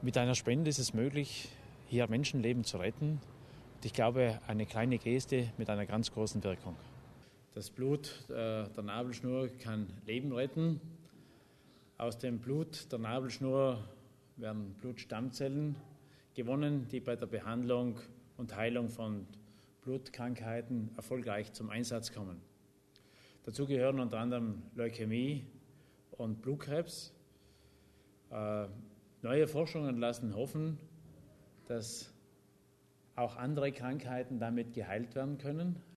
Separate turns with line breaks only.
Mit einer Spende ist es möglich, hier Menschenleben zu retten. Und ich glaube, eine kleine Geste mit einer ganz großen Wirkung. Das Blut der Nabelschnur kann Leben retten. Aus dem Blut der Nabelschnur werden Blutstammzellen gewonnen, die bei der Behandlung und Heilung von Blutkrankheiten erfolgreich zum Einsatz kommen. Dazu gehören unter anderem Leukämie und Blutkrebs. Neue Forschungen lassen hoffen, dass auch andere Krankheiten damit geheilt werden können.